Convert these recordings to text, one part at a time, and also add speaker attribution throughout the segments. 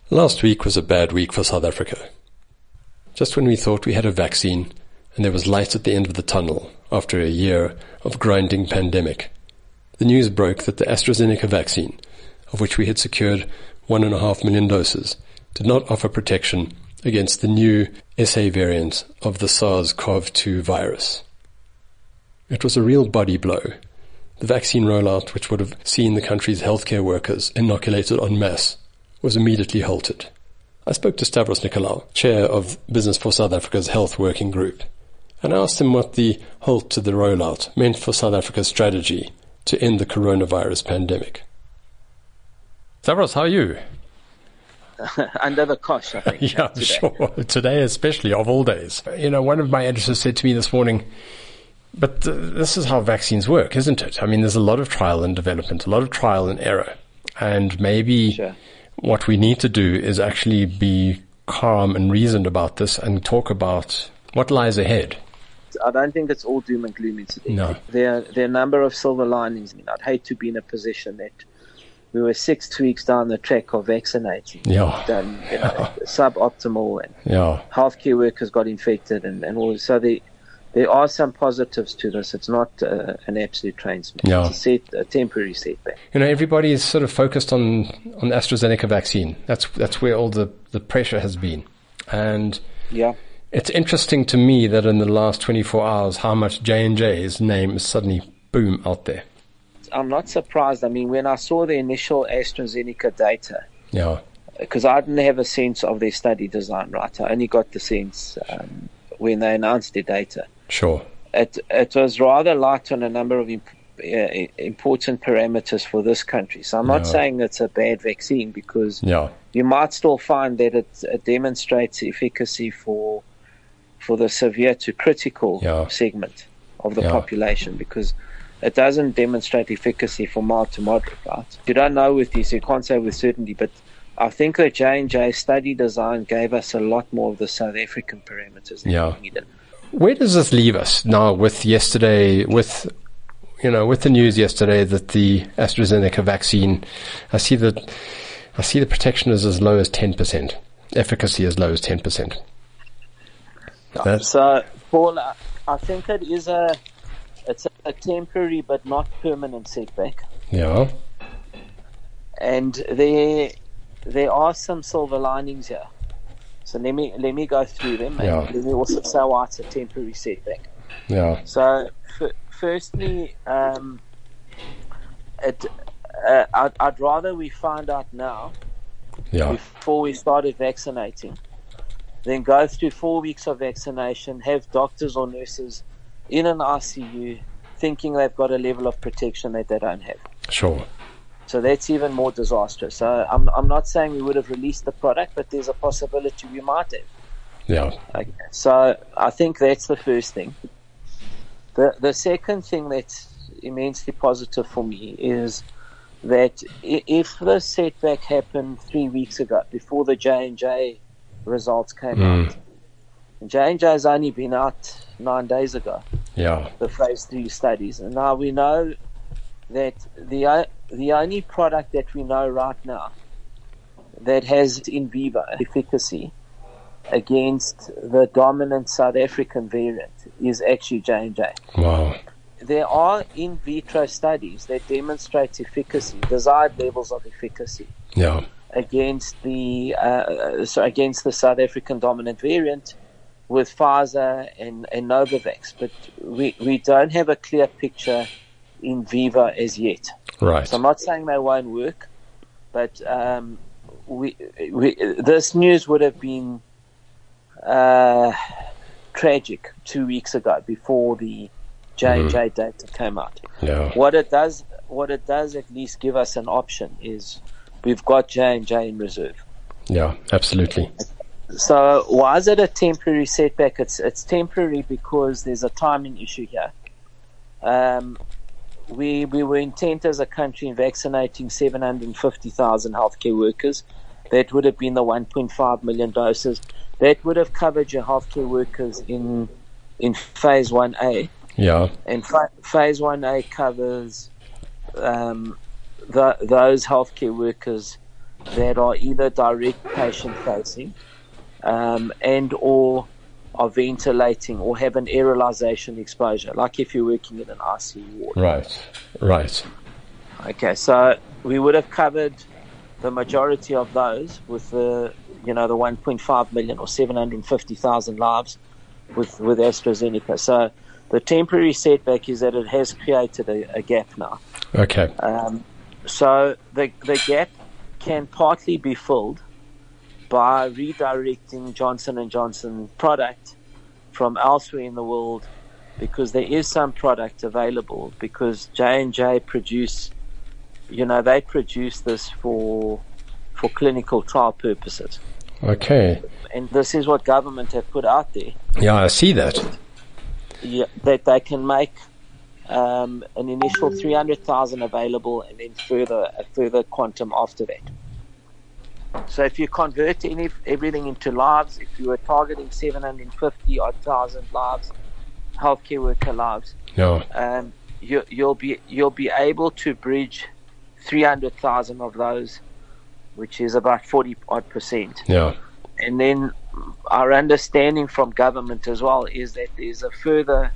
Speaker 1: Last week was a bad week for South Africa. Just when we thought we had a vaccine and there was light at the end of the tunnel after a year of grinding pandemic, the news broke that the AstraZeneca vaccine, of which we had secured 1.5 million doses, did not offer protection against the new SA variant of the SARS-CoV-2 virus. It was a real body blow. The vaccine rollout, which would have seen the country's healthcare workers inoculated en masse, was immediately halted. I spoke to Stavros Nicolaou, chair of Business for South Africa's Health Working Group, and asked him what the halt to the rollout meant for South Africa's strategy to end the coronavirus pandemic. Stavros, how are you?
Speaker 2: Under the cosh, I think.
Speaker 1: Yeah, today. Sure. Today especially, of all days. You know, one of my editors said to me this morning, but this is how vaccines work, isn't it? I mean, there's a lot of trial and development, a lot of trial and error. And maybe what we need to do is actually be calm and reasoned about this and talk about what lies ahead.
Speaker 2: I don't think it's all doom and gloom incidentally.
Speaker 1: No.
Speaker 2: There are a number of silver linings. I mean, I'd hate to be in a position that we were 6 weeks down the track of vaccinating.
Speaker 1: Yeah.
Speaker 2: Done, suboptimal, and healthcare workers got infected, and all. So there are some positives to this. It's not an absolute train smash.
Speaker 1: Yeah.
Speaker 2: It's a temporary setback.
Speaker 1: You know, everybody is sort of focused on the AstraZeneca vaccine. That's where all the pressure has been. And it's interesting to me that in the last 24 hours, how much J&J's name is suddenly, boom, out there.
Speaker 2: I'm not surprised. I mean, when I saw the initial AstraZeneca data, because I didn't have a sense of their study design, right? I only got the sense when they announced their data.
Speaker 1: Sure.
Speaker 2: It was rather light on a number of important parameters for this country. So I'm not saying it's a bad vaccine, because you might still find that it demonstrates efficacy for the severe to critical segment of the population, because it doesn't demonstrate efficacy for mild to moderate, right? You don't know with these, you can't say with certainty, but I think the J&J study design gave us a lot more of the South African parameters than we needed.
Speaker 1: Where does this leave us now with yesterday, with the news yesterday that the AstraZeneca vaccine, I see the protection is as low as 10%, efficacy as low as 10%.
Speaker 2: So, Paul, I think it's a temporary but not permanent setback.
Speaker 1: Yeah.
Speaker 2: And there are some silver linings here. So let me go through them, and let me also say why it's a temporary setback.
Speaker 1: Yeah.
Speaker 2: So firstly, I'd rather we find out now before we started vaccinating, then go through 4 weeks of vaccination, have doctors or nurses in an ICU thinking they've got a level of protection that they don't have.
Speaker 1: Sure.
Speaker 2: So that's even more disastrous. So I'm not saying we would have released the product, but there's a possibility we might have.
Speaker 1: Yeah.
Speaker 2: Okay. So I think that's the first thing. The second thing that's immensely positive for me is that if the setback happened 3 weeks ago, before the J&J results came out, J&J's only been out 9 days ago.
Speaker 1: Yeah. The
Speaker 2: phase 3 studies, and now we know that the only product that we know right now that has in vivo efficacy against the dominant South African variant is actually J&J.
Speaker 1: Wow.
Speaker 2: There are in vitro studies that demonstrate efficacy, desired levels of efficacy, against the South African dominant variant with Pfizer and Novavax, but we don't have a clear picture in vivo as yet.
Speaker 1: Right.
Speaker 2: So I'm not saying they won't work, but this news would have been tragic 2 weeks ago before the J&J data came out.
Speaker 1: Yeah.
Speaker 2: What it does at least give us an option is we've got J&J in reserve.
Speaker 1: Yeah, absolutely.
Speaker 2: So why is it a temporary setback? It's temporary because there's a timing issue here. We were intent as a country in vaccinating 750,000 healthcare workers. That would have been the 1.5 million doses. That would have covered your healthcare workers in phase 1A.
Speaker 1: Yeah.
Speaker 2: And phase 1A covers those healthcare workers that are either direct patient-facing and or are ventilating or have an aerolization exposure, like if you're working in an ICU ward.
Speaker 1: Right.
Speaker 2: Okay, so we would have covered the majority of those with the 1.5 million or 750,000 lives with AstraZeneca. So the temporary setback is that it has created a gap now.
Speaker 1: Okay.
Speaker 2: So the gap can partly be filled by redirecting Johnson & Johnson product from elsewhere in the world, because there is some product available, because J&J produce this for clinical trial purposes.
Speaker 1: Okay.
Speaker 2: And this is what government have put out there.
Speaker 1: Yeah, I see that.
Speaker 2: Yeah, that they can make an initial 300,000 available, and then a further quantum after that. So if you convert everything into lives, if you were targeting 750,000 lives, healthcare worker lives, you'll be able to bridge 300,000 of those, which is about 40% odd.
Speaker 1: Yeah.
Speaker 2: And then our understanding from government as well is that there's a further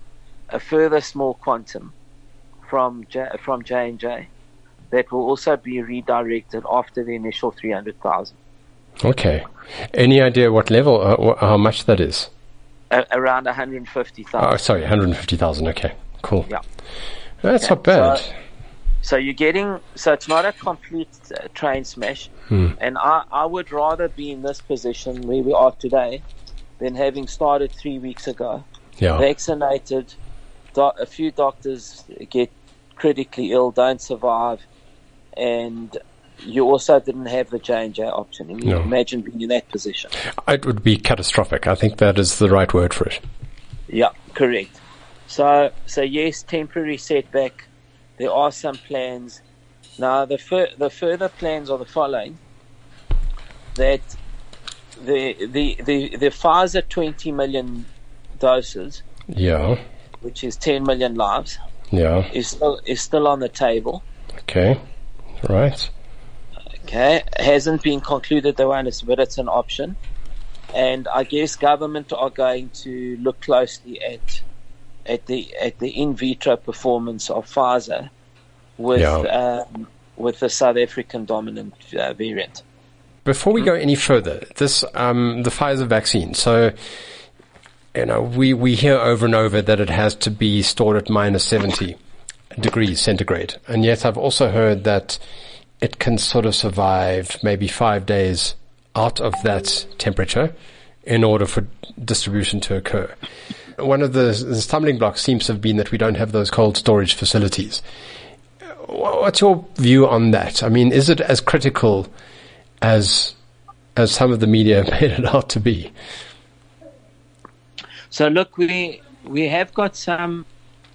Speaker 2: small quantum from J&J that will also be redirected after the initial 300,000.
Speaker 1: Okay. Any idea what level, how much that is?
Speaker 2: Around 150,000.
Speaker 1: Oh, sorry, 150,000. Okay, cool.
Speaker 2: Yeah.
Speaker 1: That's not bad.
Speaker 2: So you're getting, so it's not a complete train smash. And I would rather be in this position where we are today than having started 3 weeks ago.
Speaker 1: Yeah.
Speaker 2: Vaccinated, a few doctors get critically ill, don't survive, and you also didn't have the J&J option. And you imagine being in that position.
Speaker 1: It would be catastrophic. I think that is the right word for it.
Speaker 2: Yeah, correct. So yes, temporary setback. There are some plans. Now, the further plans are the following: that the Pfizer 20 million doses, which is 10 million lives, is still on the table.
Speaker 1: Okay, right.
Speaker 2: Okay, hasn't been concluded though, but it's an option, and I guess government are going to look closely at the in vitro performance of Pfizer with the South African dominant variant.
Speaker 1: Before we go any further, the Pfizer vaccine. So, we hear over and over that it has to be stored at minus 70 degrees centigrade, and yet I've also heard that it can sort of survive maybe 5 days out of that temperature in order for distribution to occur. One of the stumbling blocks seems to have been that we don't have those cold storage facilities. What's your view on that? I mean, is it as critical as some of the media made it out to be?
Speaker 2: So look, we have got some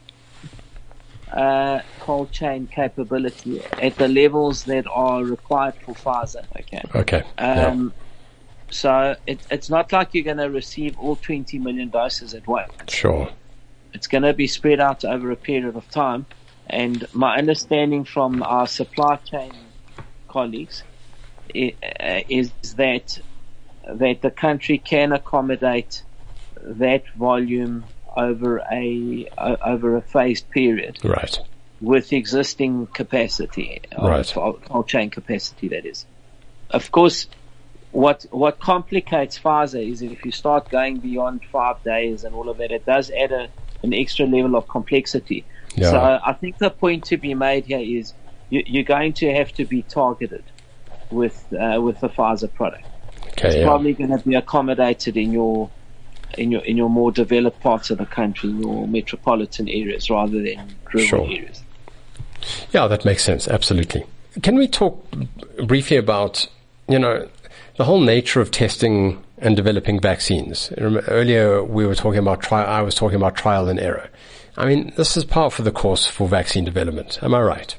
Speaker 2: cold chain capability at the levels that are required for Pfizer.
Speaker 1: Okay.
Speaker 2: So it's not like you're going to receive all 20 million doses at once.
Speaker 1: Sure.
Speaker 2: It's going to be spread out over a period of time. And my understanding from our supply chain colleagues is that the country can accommodate that volume over a phased period.
Speaker 1: Right.
Speaker 2: With existing capacity.
Speaker 1: Right.
Speaker 2: Cold chain capacity, that is. Of course, what complicates Pfizer is if you start going beyond 5 days and all of that, it does add an extra level of complexity.
Speaker 1: Yeah.
Speaker 2: So I think the point to be made here is you're going to have to be targeted with the Pfizer product.
Speaker 1: Okay,
Speaker 2: it's probably going to be accommodated in your more developed parts of the country, your metropolitan areas, rather than rural areas.
Speaker 1: Yeah, that makes sense. Absolutely. Can we talk briefly about, the whole nature of testing and developing vaccines? Earlier we were talking about I was talking about trial and error. I mean, this is par for the course for vaccine development. Am I right?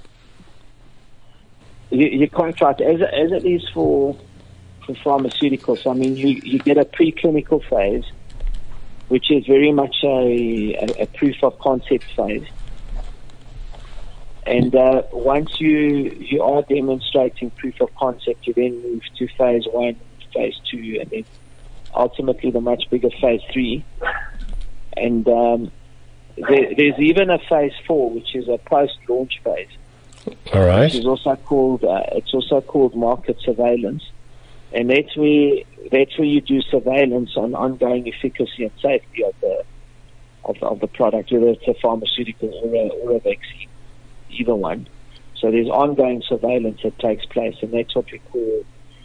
Speaker 2: You're quite right. As it is for pharmaceuticals, I mean, you get a preclinical phase, which is very much a proof of concept phase. And once you are demonstrating proof of concept, you then move to phase 1, phase 2, and then ultimately the much bigger phase 3. And there's even a phase 4, which is a post-launch phase.
Speaker 1: All right.
Speaker 2: Which is also called market surveillance, and that's where you do surveillance on ongoing efficacy and safety of the product, whether it's a pharmaceutical or a vaccine, either one. So there's ongoing surveillance that takes place, and that's what we call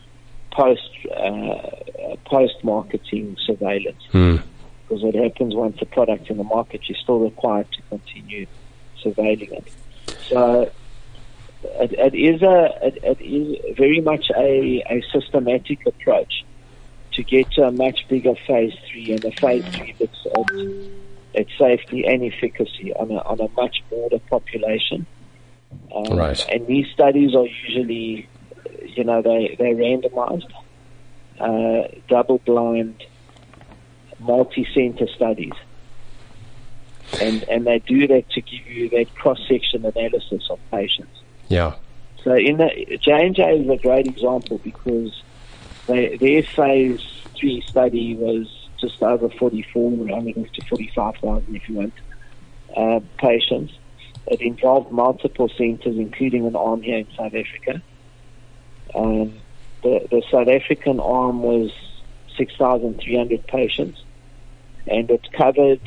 Speaker 2: post-marketing surveillance. Because it happens once the product's in the market, you're still required to continue surveilling it. So it is very much a systematic approach to get to a much bigger phase 3, and a phase 3 looks at safety and efficacy on a much broader population.
Speaker 1: Right.
Speaker 2: And these studies are usually, they're randomized, double-blind, multi-center studies. And they do that to give you that cross-section analysis of patients.
Speaker 1: Yeah.
Speaker 2: So J&J is a great example, because their phase 3 study was just over 44,000 to 45,000, if you want, patients. It involved multiple centers, including an arm here in South Africa. The South African arm was 6,300 patients, and it covered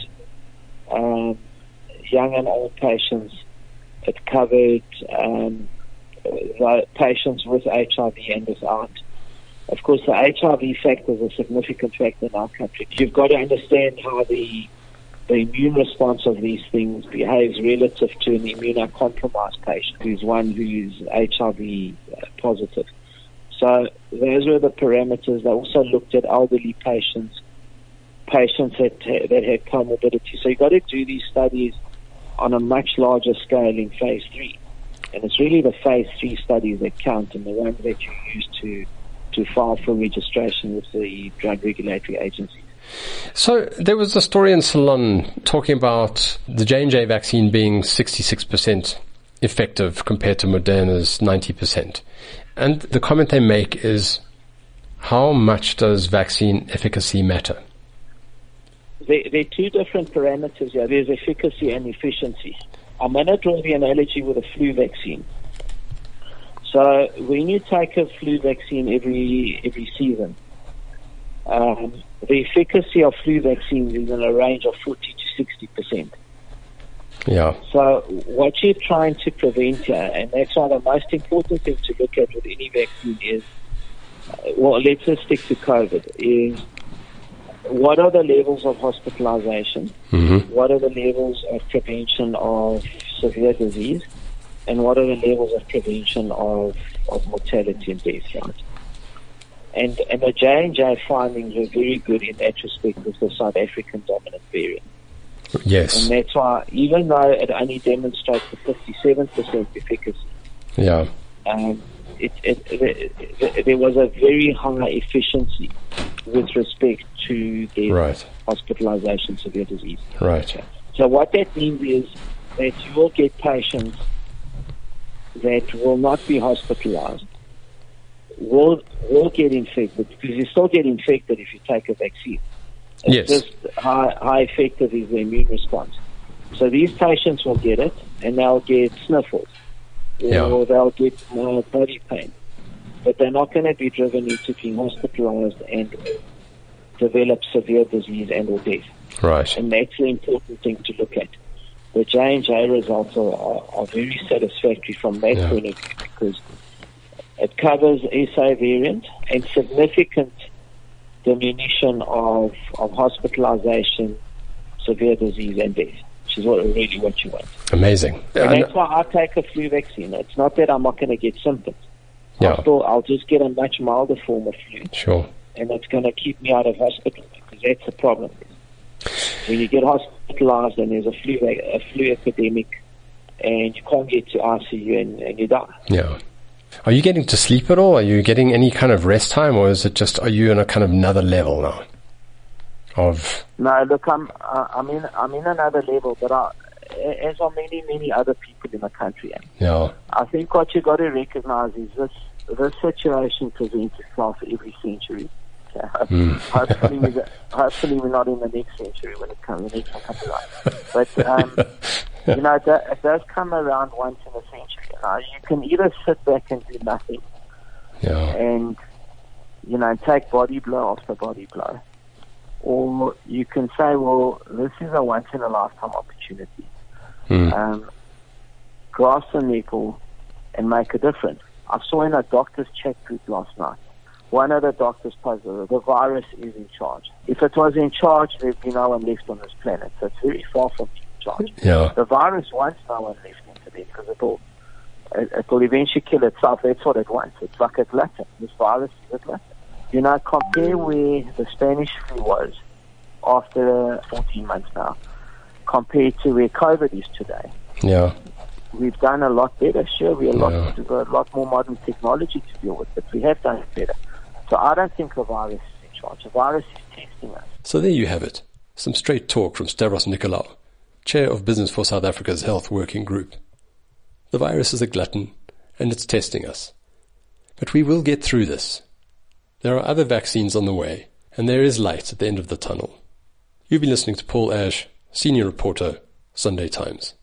Speaker 2: young and old patients. It covered the patients with HIV and without. Of course, the HIV factor is a significant factor in our country. You've got to understand how the immune response of these things behaves relative to an immunocompromised patient, who's one who's HIV positive. So those were the parameters. They also looked at elderly patients that had comorbidity. So you've got to do these studies on a much larger scale in phase 3. And it's really the phase 3 studies that count, and the ones that you use to file for registration with the drug regulatory agencies.
Speaker 1: So there was a story in Salon talking about the J&J vaccine being 66% effective compared to Moderna's 90%. And the comment they make is, how much does vaccine efficacy matter?
Speaker 2: There are two different parameters here. There's efficacy and efficiency. I'm going to draw the analogy with a flu vaccine. So when you take a flu vaccine every season, the efficacy of flu vaccines is in a range of 40 to 60%.
Speaker 1: Yeah.
Speaker 2: So what you're trying to prevent here, and that's why the most important thing to look at with any vaccine is, let's just stick to COVID, is what are the levels of hospitalization?
Speaker 1: Mm-hmm.
Speaker 2: What are the levels of prevention of severe disease? And what are the levels of prevention of mortality and death, right? And the J&J findings were very good in that respect with the South African dominant variant.
Speaker 1: Yes.
Speaker 2: And that's why, even though it only demonstrates a 57% efficacy,
Speaker 1: yeah,
Speaker 2: there was a very high efficiency with respect to the
Speaker 1: right.
Speaker 2: hospitalization, severe disease.
Speaker 1: Right.
Speaker 2: Okay. So what that means is that you will get patients that will not be hospitalized, will get infected, because you still get infected if you take a vaccine. It's
Speaker 1: yes.
Speaker 2: just how effective is the immune response. So these patients will get it, and they'll get sniffles, or they'll get body pain, but they're not going to be driven into being hospitalized and develop severe disease and or death.
Speaker 1: Right.
Speaker 2: And that's the important thing to look at. The J&J results are very satisfactory from that point of view, because it covers SA variant and significant diminution of hospitalization, severe disease, and death, which is really what you want.
Speaker 1: Amazing.
Speaker 2: And that's why I take a flu vaccine. It's not that I'm not going to get symptoms.
Speaker 1: Yeah.
Speaker 2: I'll just get a much milder form of flu.
Speaker 1: Sure.
Speaker 2: And it's going to keep me out of hospital, because that's the problem. When you get hospitalized and there's a flu epidemic and you can't get to ICU and you die.
Speaker 1: Yeah. Are you getting to sleep at all? Are you getting any kind of rest time, or is it just, are you in a kind of another level now?
Speaker 2: No, look, I'm in another level, but as are many, many other people in the country.
Speaker 1: Yeah.
Speaker 2: I think what you got to recognize is this situation presents itself every century. So hopefully we're not in the next century when it comes around. But it does come around once in a century. You can either sit back and do nothing, and take body blow after body blow, or you can say, well, this is a once in a lifetime opportunity. Grasp the nettle and make a difference. I saw in a doctor's chat group last night, one of the doctors posted, the virus is in charge. If it was in charge, there'd be no one left on this planet. So it's very far from being in charge.
Speaker 1: Yeah.
Speaker 2: The virus wants no one left into there because it will eventually kill itself. That's what it wants. It's like a glutton. This virus is a glutton. Compare where the Spanish flu was after 14 months now, compared to where COVID is today.
Speaker 1: Yeah.
Speaker 2: We've done a lot better. Sure, we've got a lot more modern technology to deal with, but we have done it better. So I don't think the virus is in charge. The virus is testing us.
Speaker 1: So there you have it. Some straight talk from Stavros Nicolaou, Chair of Business for South Africa's Health Working Group. The virus is a glutton, and it's testing us. But we will get through this. There are other vaccines on the way, and there is light at the end of the tunnel. You've been listening to Paul Ash, Senior Reporter, Sunday Times.